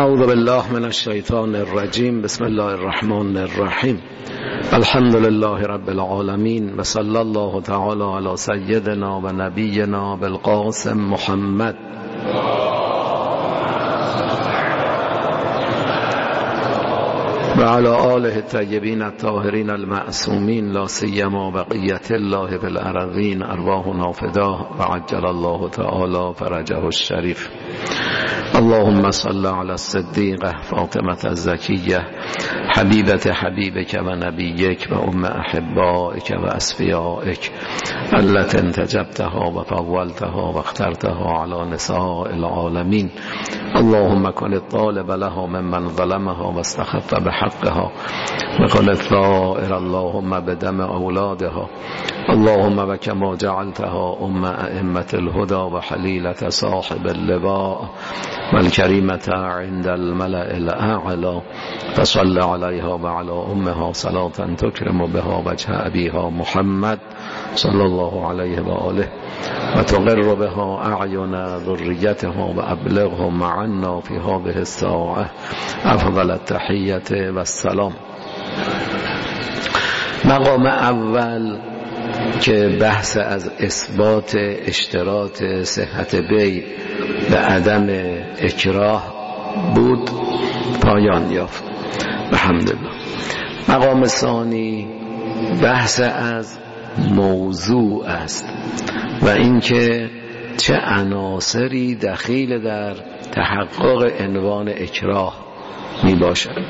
اعوذ بالله من الشیطان الرجیم. بسم الله الرحمن الرحیم. الحمد لله رب العالمین و صلی الله تعالی علی سیدنا و نبینا بالقاسم محمد و علی آله الطیبین الطاهرین المعصومین، لا سیما بقیت الله فی الارضین، ارواحنا فداه و عجل الله تعالی فرجه الشریف. اللهم صل على الصديقة فاطمة الزكية حبيبة حبيبك ونبيك وأم أحبائك وأصفيائك التي انتجبتها وفضلتها واخترتها على نساء العالمين. اللهم كن الطالب لها ممن ظلمها واستخف بحقها وكن الثائر اللهم بدم أولادها. اللهم وكما جعلتها أم أئمة الهدى وحليلة صاحب اللواء والكريمة عند الملأ الأعلى، فصل عليها وعلى أمها صلاة تكرم بها وجه أبيها محمد صلى الله عليه وآله وتقر بها أعين ذريتها وأبلغهم عنا في هذه الساعة أفضل التحية والسلام. مقام اول که بحث از اثبات اشتراط صحت بیع و عدم اکراه بود پایان یافت الحمدلله. مقام ثانی بحث از موضوع است و اینکه چه عناصری دخیل در تحقق عنوان اکراه می باشد.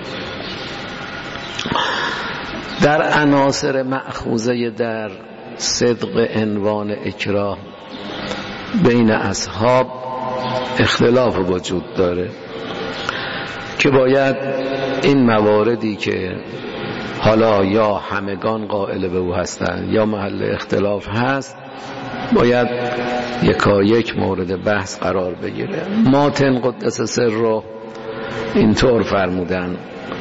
در عناصر مأخوذه در صدق عنوان اکراه بین اصحاب اختلاف وجود داره که باید این مواردی که حالا یا همگان قائل به او هستند یا محل اختلاف هست باید یکایک مورد بحث قرار بگیره. ماتن قدس سره اینطور فرموده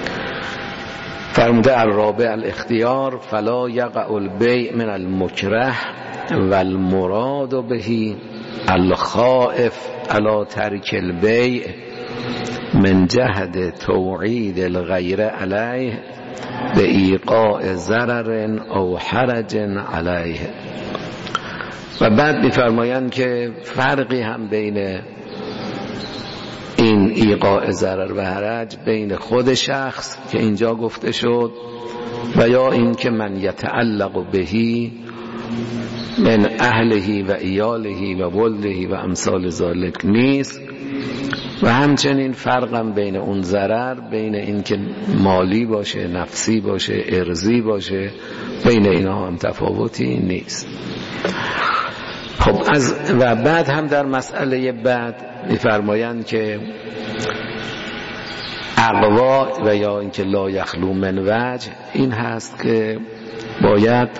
الرابع الاختیار فلا یقع البیع من المکره والمراد به الخائف على ترک البیع من جهد توعید الغیر علیه به ایقاع ضرر او حرج علیه. و بعد می‌فرمایند که فرقی هم بین این ایقاع ضرر و حرج بین خود شخص که اینجا گفته شد و یا این که من یتعلق بهی من اهلهی و ایالهی و ولدهی و امثال ذالک نیست. و همچنین فرقم بین اون ضرر بین این که مالی باشه، نفسی باشه، ارضی باشه، بین اینا هم تفاوتی نیست. خب و بعد هم در مسئله بعد می‌فرمایند که اقوا و یا اینکه لا یخلو من وجه این هست که باید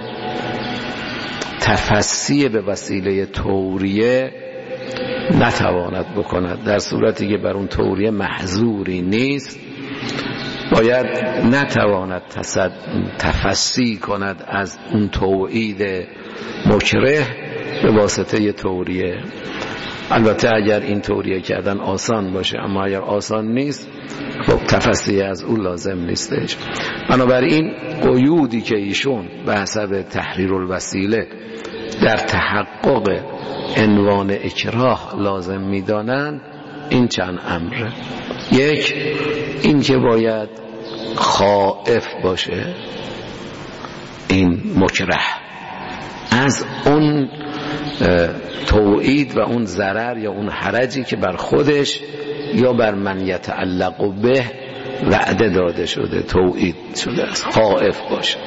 تفسیه به وسیله توریه نتواند بکند، در صورتی که بر اون توریه محظوری نیست باید نتواند تفسی کند از اون توعید مکره به واسطه توریه. البته اگر این توریه کردن آسان باشه، اما اگر آسان نیست خب تفسیه از اون لازم نیستش. بنابراین قیودی که ایشون به حسب تحریر الوسیله در تحقق عنوان اکراه لازم میدانند این چند امره. یک، این که باید خائف باشه این مکره از اون توعید و اون ضرر یا اون حرجی که بر خودش یا بر من یتعلق به وعده داده شده، توعید شده است، خائف باشه.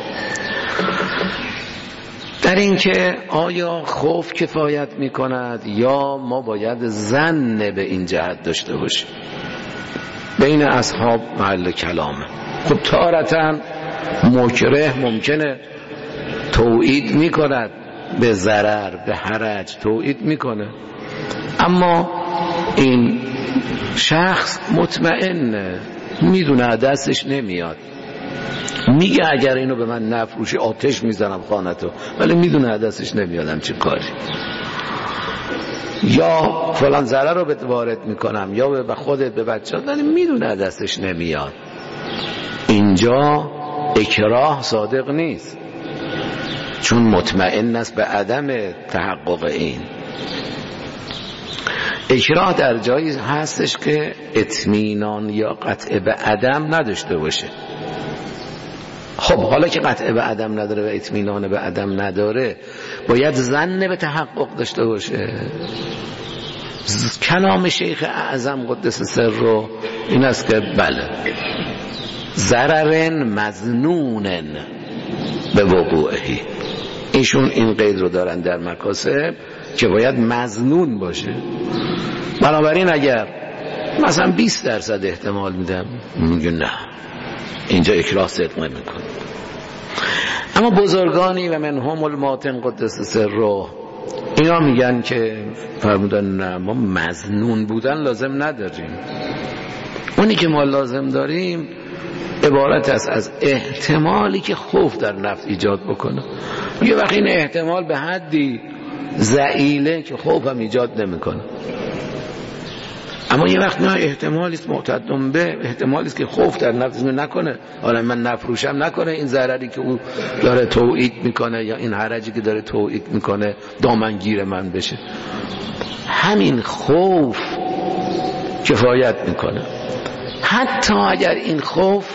در این که آیا خوف کفایت می کند یا ما باید ظن به این جهت داشته باشیم، بین اصحاب محل کلامه. خب تارتاً مکره ممکنه توعید می کند به ضرر، به حرج توعید میکنه، اما این شخص مطمئنه، میدونه دستش نمیاد، میگه اگر اینو به من نفروشی آتش میزنم خانتو، ولی میدونه دستش نمیادم چه کاری. یا فلان ضرر رو بهت وارد میکنم، یا به خودت به بچه‌ت، ولی میدونه دستش نمیاد. اینجا اکراه صادق نیست، چون مطمئن است به عدم تحقق این. اکراه در جایی هستش که اطمینان یا قطع به عدم نداشته باشه. خب حالا که قطع به عدم نداره و اطمینان به عدم نداره، باید ظن به تحقق داشته باشه. کلام شیخ اعظم قدس سر رو این است که بله، ضرر مظنون به وقوعه. ایشون این قید رو دارن در مکاسب که باید مظنون باشه. بنابراین اگر مثلا 20% احتمال میدم، میگه نه، اینجا اکراه صدق نمیکنه. اما بزرگانی و منهم الماتن قدس سره، اینا میگن که فرمودن نه، ما مظنون بودن لازم نداریم. اونی که ما لازم داریم عبارت است از احتمالی که خوف در نفس ایجاد بکنه. یه وقت این احتمال به حدی ضئیله که خوف هم ایجاد نمیکنه، اما یه وقت نه، احتمالی است معتدم به، احتمالی است که خوف در نفس نکنه، حالا من نفروشم، نکنه این ضرری که او داره توعید میکنه یا این حرجی که داره توعید میکنه دامنگیر من بشه. همین خوف کفایت میکنه، حتی اگر این خوف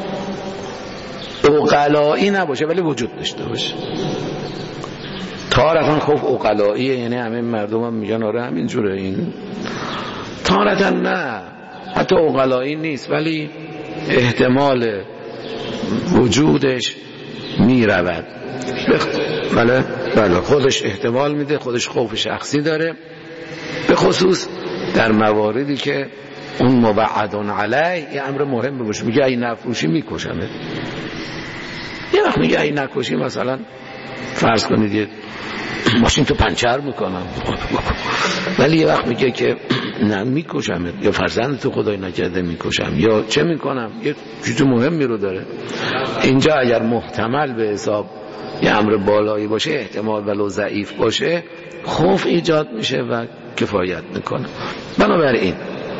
عقلایی نباشه ولی وجود داشته باشه. تارتاً خوف عقلاییه، یعنی همه مردم هم میگن آره همین جوره، این تارتاً نه، حتی عقلایی نیست ولی احتمال وجودش میرود. بله خودش احتمال میده، خودش خوف شخصی داره، به خصوص در مواردی که اون مبعدون علیه یه امر مهم باشه. میگه این نفروشی میکشمه، یه وقت میگه این نکشی، مثلا فرض کنید یه ماشین تو پنچر میکنم، ولی یه وقت میگه که نه میکشم، یا فرزند تو خدای نکرده میکشم، یا چه میکنم، یه چیز مهمی رو داره. اینجا اگر محتمل به حساب یه امر بالایی باشه، احتمال ولو ضعیف باشه، خوف ایجاد میشه و کفایت میکنه. بنابراین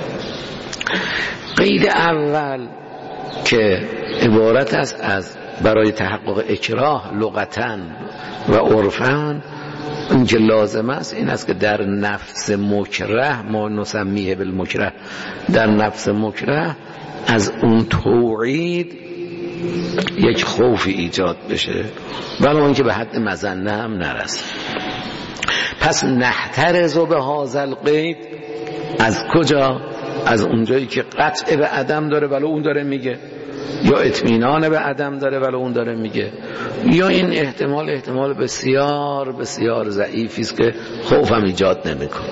قید اول که عبارت است از برای تحقق اکراه لغتاً و عرفاً، این که لازم است این است که در نفس مکره، ما نسمیه بالمکره، در نفس مکره از اون توعید یک خوفی ایجاد بشه، ولی اون که به حد مظنه هم نرسه. پس نحترز به هذا القید، از کجا؟ از اونجایی که قطع به عدم داره ولی اون داره میگه، یا اطمینان به عدم داره ولی اون داره میگه، یا این احتمال بسیار بسیار ضعیفی است که خوفم ایجاد نمیکنه.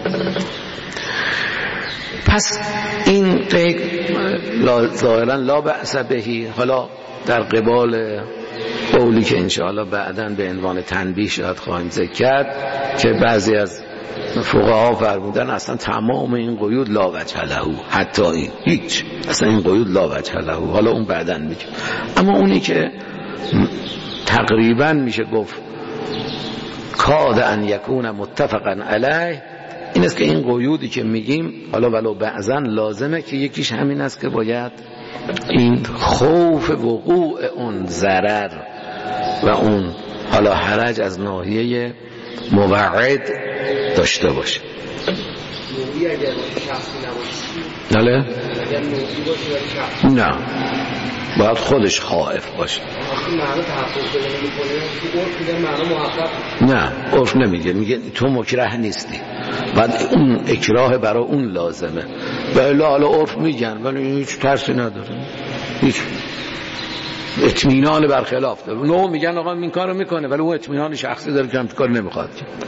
پس این قید ظاهرا لا بأس بهی. حالا در قبال قولی که انشاءالله بعداً به عنوان تنبیه شاید خواهیم ذکر کرد که بعضی از فقها فرمودن اصلا تمام این قیود لا وجه له، حتی این هیچ، اصلا این قیود لا وجه له. حالا اون بعداً میگه. اما اونی که تقریبا میشه گفت کاد ان یکون متفقا علیه، این است که این قیودی که میگیم حالا ولو بعضاً لازمه که یکیش همین است که باید این خوف وقوع اون ضرر و اون حالا حرج از ناحیه موعد داشته باشه. نوعی اگر شخصی نباشه، نه باید خودش خائف باشه. نه عرف نمیگه، میگه تو مکره نیستی، بعد اون اکراه برای اون لازمه. بله حالا عرف میگن ولی هیچ ترسی نداره، هیچ اطمینان برخلاف داره. نو میگن آقا این کارو میکنه ولی اون اطمینان شخصی داره که هم کار نمیخواد.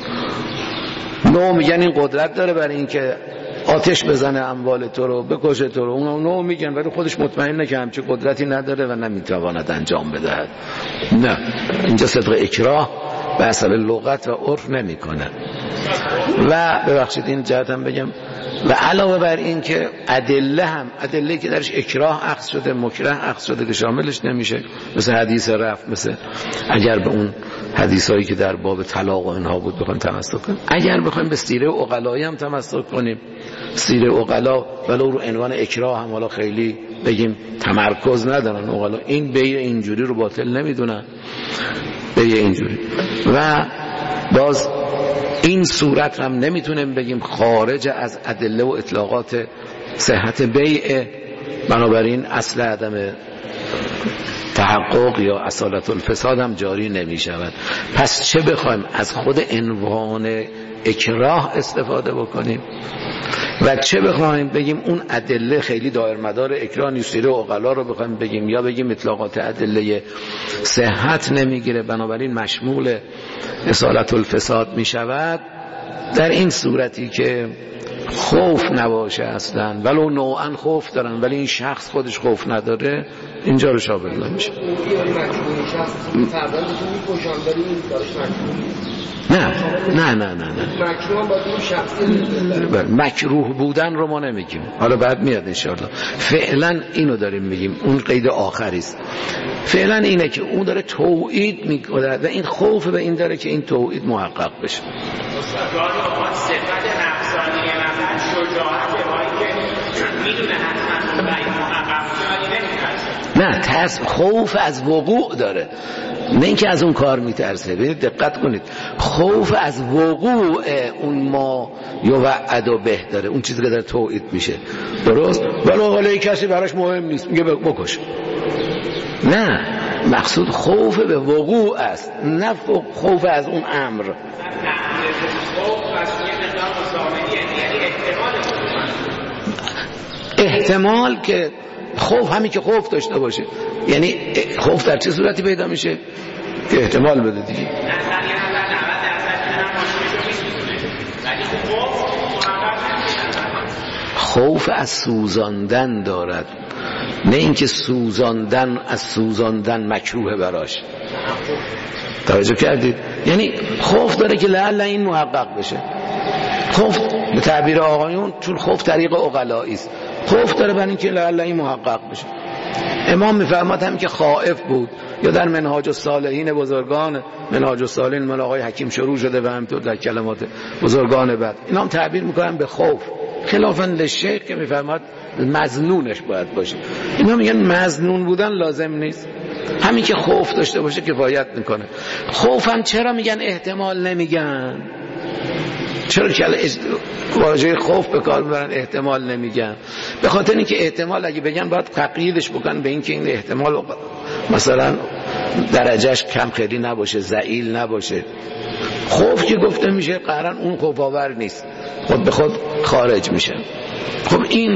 نو میگن این قدرت داره برای اینکه آتش بزنه اموال تو رو، بکشه تو رو. اون نو میگن ولی خودش مطمئنه که همچه قدرتی نداره و نمیتواند انجام بدهد. نه، اینجا صدق اکراه به اصل لغت و عرف نمی کنه. و ببخشید این جهت هم بگم، و علاوه بر این که ادله که درش اکراه اخذ شده، مکره اخذ شده که شاملش نمیشه، مثل حدیث رفع، مثل اگر به اون حدیثایی که در باب طلاق و اینها بود بخوایم تمسک کنیم، اگر بخوایم به سیره عقلایی هم تمسک کنیم، سیره عقلا ولو رو عنوان اکراه هم حالا خیلی بگیم تمرکز ندارن عقلا، این بیع اینجوری رو باطل نمیدونن، بیع اینجوری. و باز این صورت هم نمیتونیم بگیم خارج از ادله و اطلاقات صحت بیع، بنابراین اصل عدم تحقق یا اصالت الفساد هم جاری نمی شود. پس چه بخوایم از خود عنوان اکراه استفاده بکنیم و چه بخوایم بگیم اون ادله خیلی دایر مدار اکراه نیست، سیره عقلا رو بخوایم بگیم یا بگیم اطلاقات ادله صحت نمیگیره، بنابراین مشمول اصالت الفساد می شود. در این صورتی که خوف نباشه اصلا، ولو نوعا خوف دارن ولی این شخص خودش خوف نداره، اینجا رو شابه نمیشه. نه مکروه بودن رو ما نمیگیم، حالا بعد میاد انشاءالله. فعلا اینو داریم میگیم، اون قید آخری است. فعلا اینه که اون داره توعید میکنه و این خوف به این داره که این توعید محقق بشه. نه، ترس خوف از وقوع داره، نه اینکه از اون کار میترسه. ببینید دقت کنید، خوف از وقوع اون ما یوعد و به داره، اون چیزی که در توعید میشه، درست؟ ولی حالا کسی براش مهم نیست میگه بکش. نه، مقصود خوف به وقوع است، نه خوف از اون امر. احتمال که خوف همین که خوف داشته باشه، یعنی خوف در چه صورتی پیدا میشه که احتمال بده دیگه. خوف از سوزاندن دارد، نه اینکه سوزاندن از سوزاندن مکروه براش. توجه کردید؟ یعنی خوف داره که لعل این محقق بشه. خوف به تعبیر آقایون چون خوف طریق عقلایی است، خوف داره برای اینکه لعل این محقق بشه. امام میفرماد هم که خائف بود، یا در منهاج الصالحین بزرگان، منهاج الصالحین مال آقای حکیم شروع شده و همینطور در کلمات بزرگان بعد اینا هم تعبیر میکنن به خوف، خلافاً للشیخ که میفرماد مظنونش باید باشه. اینا میگن مظنون بودن لازم نیست، همین که خوف داشته باشه کفایت میکنه. خوفم چرا میگن احتمال نمیگن؟ چرا که واژه خوف به کار میبرن احتمال نمیگن؟ به خاطر اینکه احتمال اگه بگن باید تقییدش بکنن به اینکه این احتمال مثلا درجهش کم خیلی نباشه، ضئیل نباشه. خوف که گفته میشه قرارن اون خوف آور نیست، خود به خود خارج میشه. خب این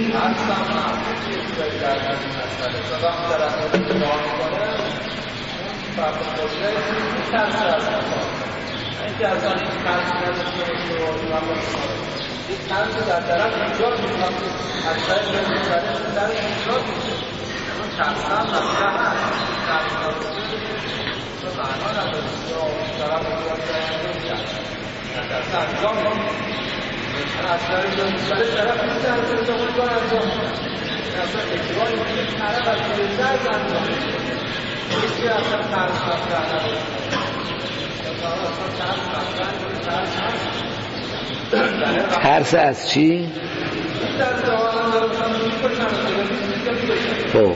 اینکه از آن این فرض نداشته باشه و این فرض در طرف ایجاد میکنم از طریق مختلف در ایجاد میشه اون شخصا مطرح هست در معنا نداره یا طرف ایجاد کرده در طرف انجام میشه از طریق مختلف طرف میشه از طریق مختلف انجام میشه اصلا اجرای میشه طرف از طریق انجام میشه یکی اصلا فرض مطرح نداره. ترس از چی؟ خب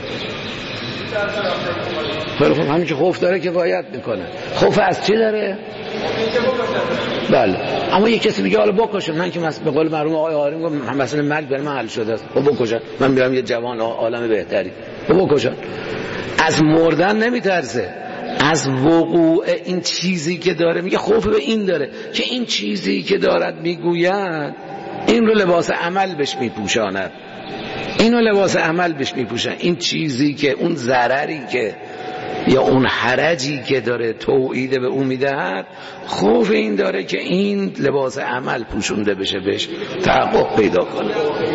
همین که خوف داره کفایت میکنه. خوف از چی داره؟ بله، اما یه کسی میگه حالا بکشم، من که به قول مرحوم آقای هاریم گفت مثلا مرگ برای من حل شده است، خب بکشم، من میرم یه جوان عالم بهتری، خب بکشم. از مردن نمیترسه، از وقوع این چیزی که داره. میگه خوف به این داره که این چیزی که دارد میگوید این رو لباس عمل بهش میپوشاند، اینو لباس عمل بهش میپوشن. این چیزی که اون ضرری که یا اون حرجی که داره توعید به اون میدهد، خوف این داره که این لباس عمل پوشونده بشه، بهش تحقق پیدا کنه.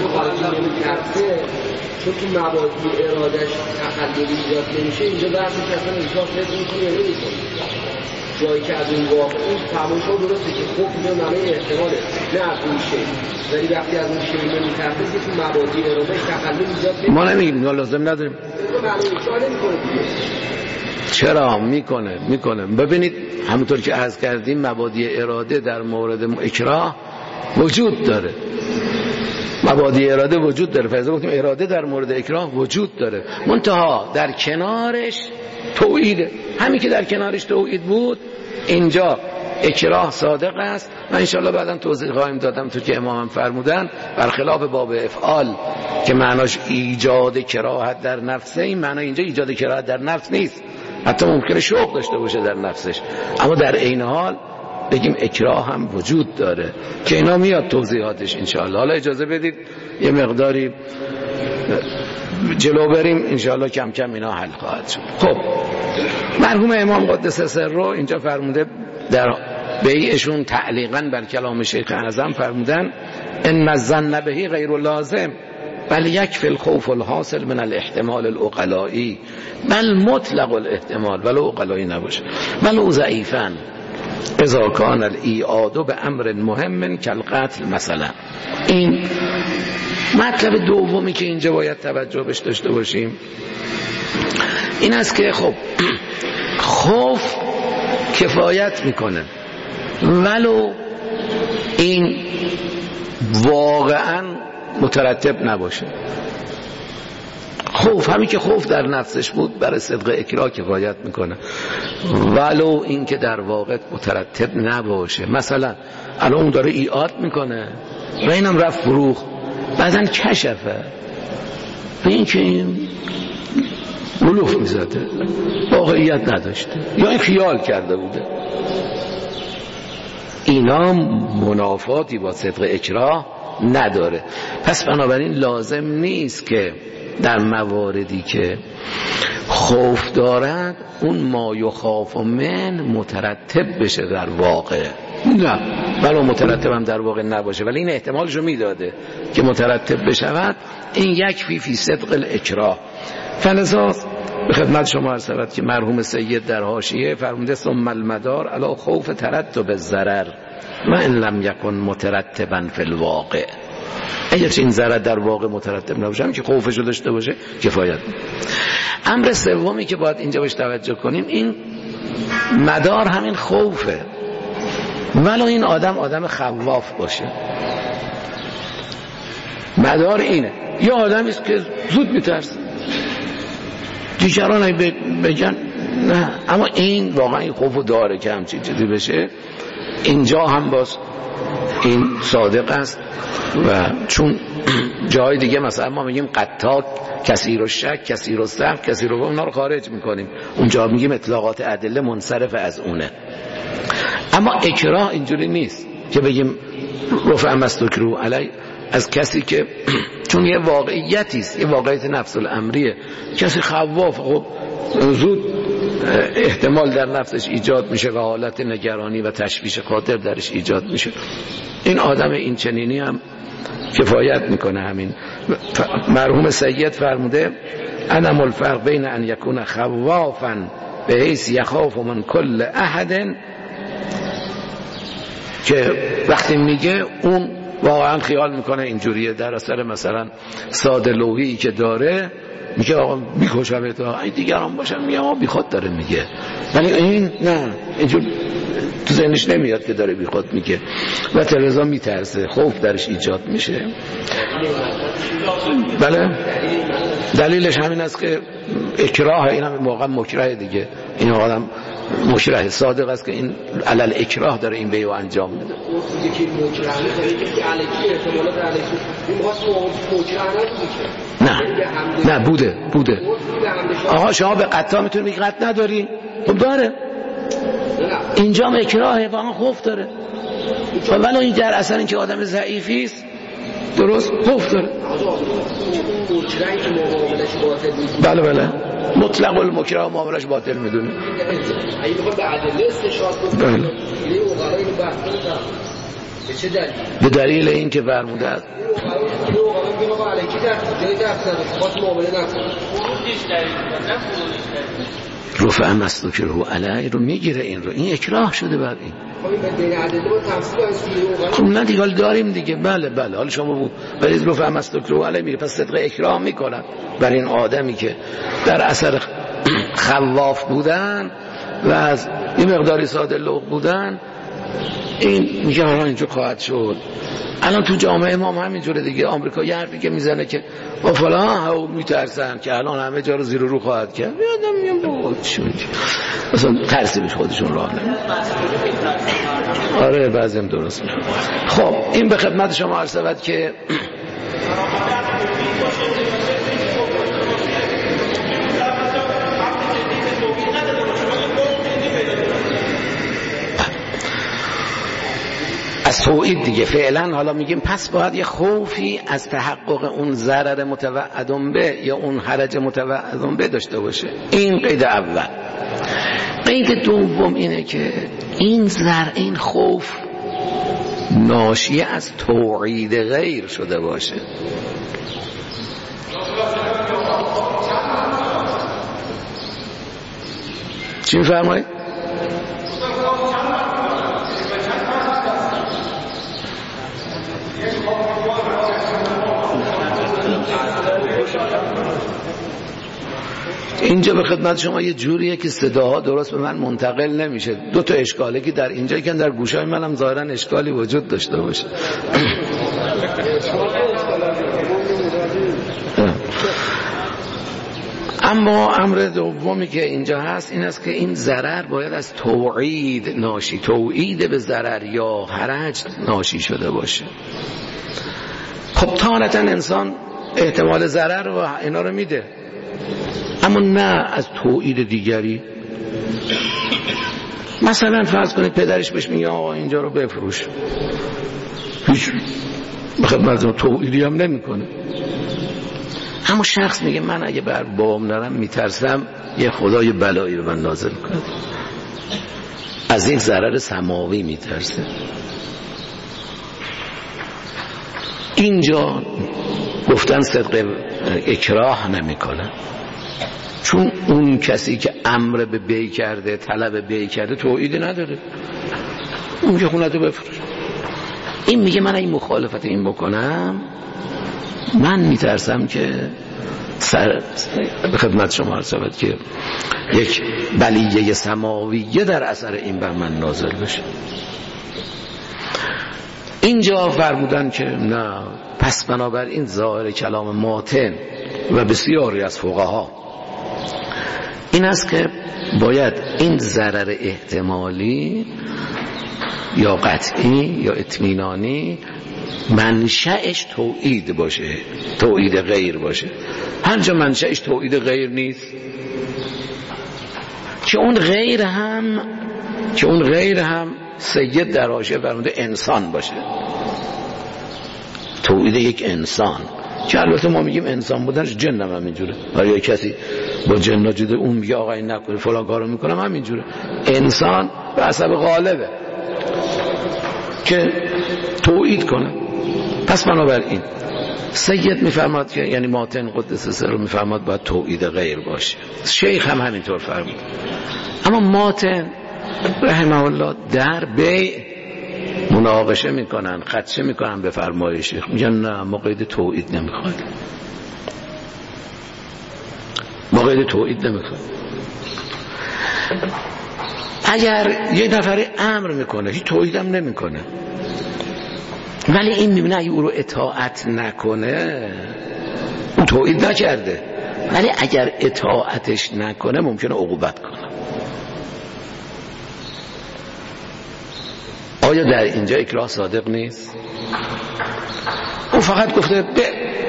چون تو مبادی ارادش تخللی ایجاد نمیشه، اینجا بحثی که اصلا ایجاد نمیشه یا نمیشه. جایی که از اون واقع اون تماشا درسته که خوب اینو معنی احتماله نه از اون شی، ولی وقتی از اون شی نمی‌ترسه که تو مبادی اراده تخلل ایجاد نمی‌کنه. ما نمیگیم لازم نداریم. چرا میکنه. ببینید همونطور که عرض کردیم مبادی اراده در مورد اکراه وجود داره. مبادی اراده وجود داره. فرض گفتیم اراده در مورد اکراه وجود داره. منتها در کنارش توحیده. همین که در کنارش توحید بود اینجا اکراه صادق است و انشالله بعدا توضیح خواهیم دادم تو که امام فرمودن برخلاف باب افعال که معناش ایجاد کراهت در نفسه، این معنی اینجا ایجاد کراهت در نفس نیست، حتی ممکنه شوق داشته باشه در نفسش، اما در عین حال بگیم اکراه هم وجود داره که اینا میاد توضیحاتش انشاءالله. حالا اجازه بدید یه مقداری جلو بریم انشاءالله، کم کم اینا حل خواهد شد. خب مرحوم امام قدس سره اینجا فرموده در بیعشون تعلیقاً بر کلام شیخ اعظم فرمودن ان الظن به غیر لازم بل یکفی الخوف الحاصل من الاحتمال العقلایی بل مطلق الاحتمال ولو عقلایی نباشه ولو ضعیفاً اذا کان الایعاد به امر مهم کالقتل مثلا. این مطلب دومی که اینجا باید توجه بهش داشته باشیم این است که خب خوف کفایت میکنه ولو این واقعا مترتب نباشه. خوف همین که خوف در نفسش بود برای صدق اکراه کفایت میکنه ولو این که در واقع مترتب نباشه. مثلا الان اون داره ایعاد میکنه و اینم رفت فروخ بعدن کشفه به این که این ملوف میزده واقعیت نداشته یا این خیال کرده بوده، اینا منافاتی با صدق اکراه نداره. پس بنابراین لازم نیست که در مواردی که خوف دارد اون ما یخاف من مترتب بشه در واقع، نه بلا مترتب هم در واقع نباشه ولی این احتمالشو میداده که مترتب بشود. این یک فی صدق الاکراه. فلذا به خدمت شما عرض شود که مرحوم سید در حاشیه فرموده ثم المدار علی خوف ترتب الضرر و ان لم یکن مترتبا فی الواقع. اگر این ضرر در واقع مترتب نباشه که خوفشو داشته باشه کفایت. امر سومی که باید اینجا بهش توجه کنیم این مدار همین خوفه ولو این آدم خواف باشه. مدار اینه یا آدمی است که زود میترسه دیگران بگن نه اما این واقعا این خوفو داره که همچین چیزی بشه. اینجا هم باز این صادق است و چون جای دیگه مثلا ما میگیم قطاع کثیر و شک کثیر و سقف کثیر و اونا رو خارج میکنیم، اونجا میگیم اطلاقات ادله منصرف از اونه. اما اکراه اینجوری نیست که بگیم رفع مستکرو علی از کسی که چون یه واقعیتی است، یه واقعیت نفس الامریه، کسی خواف خب زود احتمال در نفسش ایجاد میشه و حالت نگرانی و تشویش خاطر درش ایجاد میشه. این آدم این چنینی هم کفایت میکنه. همین مرحوم سید فرموده انم الفرق بین ان یکون خوافا به حیث یخاف من کل احد، که وقتی میگه اون واقعا خیال میکنه اینجوریه در اثر مثلا ساده لوحی که داره میگه آقا میکشم تا این دیگران باشن میگه آقا بیخود داره میگه، ولی این نه اینجور تو ذهنش نمیاد که داره بیخود میگه و تلویزیون میترسه خوف درش ایجاد میشه. بله دلیلش همین است که اکراه این هم واقعا مکره دیگه، این آدم مکره صادق است که این علل اکراه داره این بیو انجام میده. نه بوده آقا شما به قطع میتونی بگی قطع نداری، خب داره اینجا هم اکراهه واقعا خوف داره ولی این در اصل این که آدم ضعیفی است درست خوف داره. بله مطلق المکره معاملش باطل میدونه. به دلیل این که فرموده است میگه آقا الکی در جای دست نداره خواست معامله نکنه فروغش دارید نه فروغش دارید رفع مسلوک رو علی رو میگیره این رو این اکراه شده بر این خب نه دیگه داریم دیگه بله حالا شما ولی رفع مسلوک رو علی میگه پس صدق اکراه میکنن بر این آدمی که در اثر خواف بودن و از این مقداری ساده لوح بودن این میگه حالا اینجا خواهد شد. الان تو جامعه ما همینجوره دیگه. آمریکا یه حرفی که میزنه که با فلان ها میترسن که الان همه جا رو زیر رو خواهد کرد. یادم میام با چون مثلا ترسی بهش خودشون راه نمیدن. آره بعضیم درست میگه. خب این به خدمت شما عرض شود که از توحید دیگه فعلا حالا میگیم پس باید یه خوفی از تحقق اون ضرر متوعدون به یا اون حرج متوعدون به داشته باشه. این قید اول. قید دوم اینه که این خوف ناشی از توحید غیر شده باشه. چی می‌فرمایید؟ اینجا به خدمت شما یه جوریه که صداها درست به من منتقل نمیشه. دو تا اشکاله که در اینجا که در گوشای منم ظاهرا اشکالی وجود داشته باشه. اما امر دومی که اینجا هست این است که این ضرر باید از توعید ناشی، توعید به ضرر یا حرج ناشی شده باشه. خب تارتا انسان احتمال ضرر و اینا رو میده، اما نه از توعید دیگری. مثلا فرض کنید پدرش بهش میگه آقا اینجا رو بفروش، هیچ خدمت توعیدی هم نمیکنه، اما شخص میگه من اگه بر بابام نرم میترسم یه خدای بلایی رو من نازل کنه، از این ضرر سماوی میترسه. اینجا گفتن صدق اکراه نمیکنه، چون اون کسی که امر به بی کرده، طلب بی کرده، توعیدی نداره، اون که خونتو بفروش. این میگه من این مخالفت این بکنم من میترسم که به خدمت شما عرض شود که یک بلیه سماویه در اثر این بر من نازل بشه. اینجا فرمودن که نه، پس بنابراین ظاهر کلام ماتن و بسیاری از فقها این است که باید این ضرر احتمالی یا قطعی یا اطمینانی منشأش توعید باشه، توعید غیر باشه. هر جا منشأش توعید غیر نیست که اون غیر هم سید در حاشیه فرموده انسان باشه، توعید یک انسان، که البته ما میگیم انسان بودنش جن هم همینجوره، ولی کسی با جن جده اون میگه آقا این نکنه فلان کارو میکنم همینجوره. انسان به حسب غالبه که توعید کنه. پس بنابراین سید میفرماد که یعنی ماتن قدس سر میفرماد باید توعید غیر باشه. شیخ هم همینطور فرمود. اما ماتن رحمه الله در بیع مناقشه میکنن، خدشه میکنن به فرمای شیخ، میگن نه ما قید توعید نمیخوایم، ما قید توعید نمیخوایم. اگر یه نفر امر میکنه هیچ توعید هم نمیکنه، ولی این میبینه اگه او رو اطاعت نکنه، اون توعید نکرده، ولی اگر اطاعتش نکنه ممکنه عقوبت کنه. آیا در اینجا اکراه صادق نیست؟ او فقط گفته به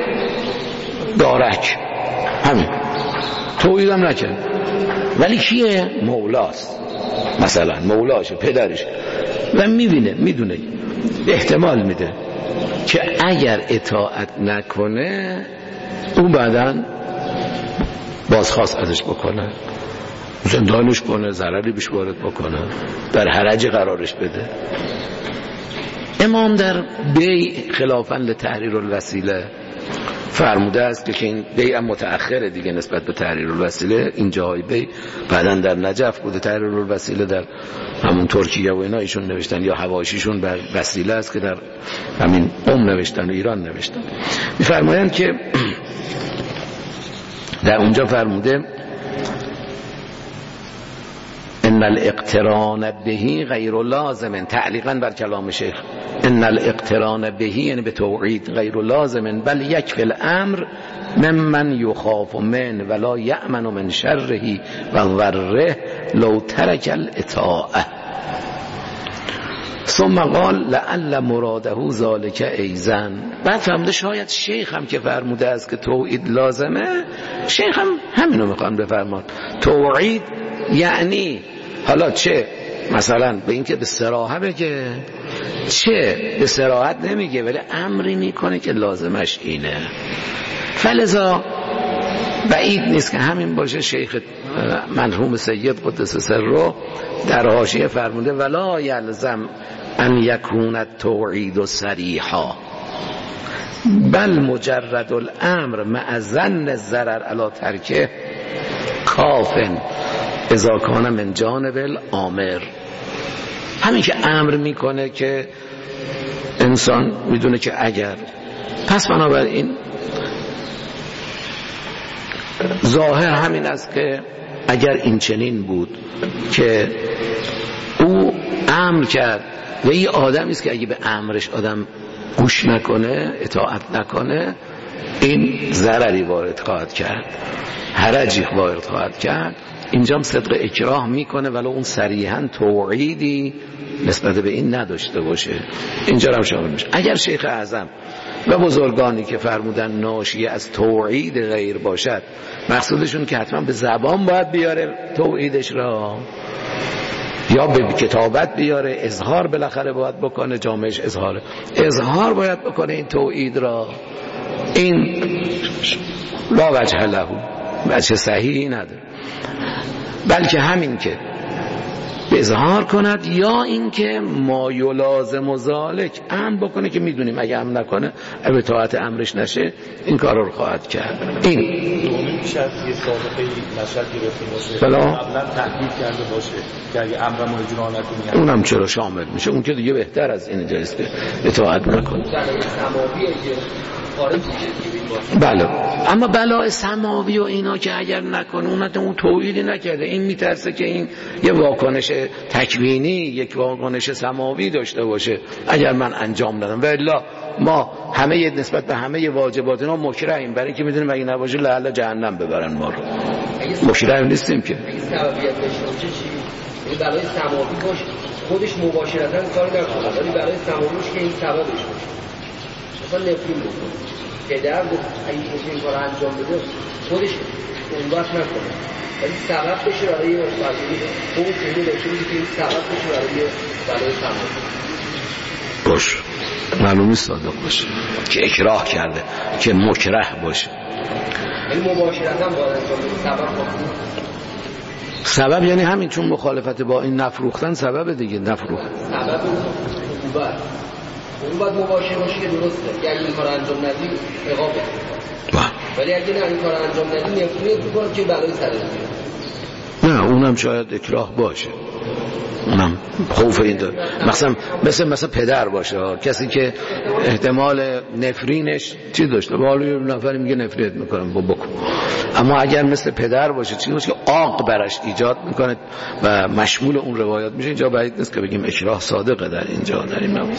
دارک، همین، توعید هم نکرد. ولی کیه؟ مولاست، مثلا مولاشه، پدرش، و میدونه احتمال میده که اگر اطاعت نکنه او بعداً بازخواست ازش بکنه، زندانش کنه، ضرری بهش وارد بکنه، در حرج قرارش بده. امام در بیع خلافاً لتحریر الوسیله فرموده است که این بیع متأخره دیگه نسبت به تحریر الوسیله. این جای بیع بعدن در نجف بوده، تحریر الوسیله در همون ترکیه و اینا ایشون نوشتن، یا حواشیشون بر وسیله است که در همین نوشتن و ایران نوشتن. می‌فرمایند که در اونجا فرموده ان الاقتران بهی غیر لازم، تعلیقا بر کلام شیخ، ان الاقتران بهی یعنی به توعید، غیر لازم بل یکفی الامر ممن یخاف من ولا یأمن من شره و ضره لو ترک الاطاعه. ثم قال لعل مراده ذلك ایضا. بعد فرموده شاید شیخ هم که فرموده است که توعید لازمه، شیخ هم همینو میخوان بفرمان. توعید یعنی حالا چه مثلا به این که به صراحه بگه، چه به صراحت نمیگه ولی امری میکنه که لازمش اینه. فلذا بعید نیست که همین باشه. شیخ مرحوم سید قدس سره در حاشیه فرموده ولا یلزم ان یکون التوعید صریحا بل مجرد الامر مع ظن الضرر علی ترکه کافن اذا کان من جانب الامر. همین که امر میکنه که انسان میدونه که اگر، پس بنابراین ظاهر همین است که اگر این چنین بود که او امر کرد و این آدمی است که اگه به امرش آدم گوش نکنه، اطاعت نکنه، این ضرری وارد خواهد کرد، حرجی وارد خواهد کرد. اینجا هم صدق اکراه میکنه ولو اون صریحا توعیدی نسبت به این نداشته باشه. اینجا هم شامل میشه. اگر شیخ اعظم و بزرگانی که فرمودن ناشی از توعید غیر باشد، مقصودشون که حتما به زبان باید بیاره توعیدش را، یا به کتابت بیاره، اظهار بالاخره باید بکنه، جامعش اظهار باید بکنه این توعید را، این لا وجه له، وجه صحیحی نداره. بلکه همین که اظهار کند یا این که ما یلازم ذالک امر بکنه که میدونیم اگه امر نکنه، اگه اطاعت امرش نشه این کار رو خواهد کرد. این میشه یه سابقه نشد گرفته باشه، بلا قبلا تهدید کرده باشه که اگه امر ما اجرا نکنیم، اونم چرا شامل میشه؟ اون که دیگه بهتر از این جایست که اطاعت نکنه. بله، اما بلاء سماوی و اینا که اگر نکنه، اون توعیدی نکرده، این میترسه که این یه واکنش تکوینی، یک واکنش سماوی داشته باشه اگر من انجام ندم. و الا ما همه نسبت به همه واجبات اینا مکرهیم، برای اینکه میدونیم اگه نباشه لعل جهنم ببرن ما رو. مکره نیستیم که سببیت داشته باشه چی؟ بلای سماوی باشه خودش مباشرتا کار نکنه، ولی بلای سماویش که این سببش باشه. مثلا نفرین بکنه، پدر گفت اگه کسی این کار انجام بده خودش اون وقت نکنه، ولی سبب بشه برای فرزندی اون چیزی داشته باشه که این سبب بشه برای بلای سماوی باشه. معلومی صادق باشه که اکراه کرده، که مکره باشه. این مباشرتا باید انجام بده. سبب یعنی همین، چون مخالفت با این نفروختن سبب دیگه، نفروخت سبب خوبه اون باید مباشر باشه که درسته که اگه این کار انجام ندی عقاب بده، ولی اگه نه این کار انجام ندی نفرینت میکنم که بلای سرت میاد. نه اونم شاید اکراه باشه، اونم خوف این داره. مثلا پدر باشه، کسی که احتمال نفرینش چی داشته، حالا یه نفری میگه نفرینت میکنم بکن، اما اگر مثل پدر باشه چی باشه که عاق برش ایجاد میکنه و مشمول اون روایات میشه، اینجا بعید نیست که بگیم اکراه صادقه در اینجا، در این مورد.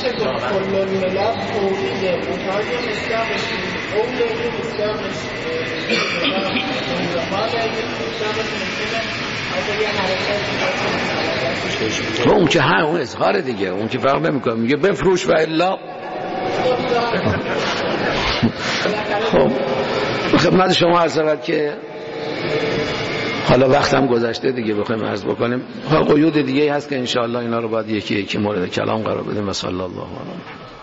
و اون که اون اظهار دیگه، اون که فرق نمیکنه، میگه بفروش و الا. خب خدمت شما عرض شود که حالا وقتم گذشته دیگه، بخوایم عرض بکنیم قیود دیگه هست که انشاءالله اینا رو باید یکی یکی مورد کلام قرار بدیم. و صلی الله علیه و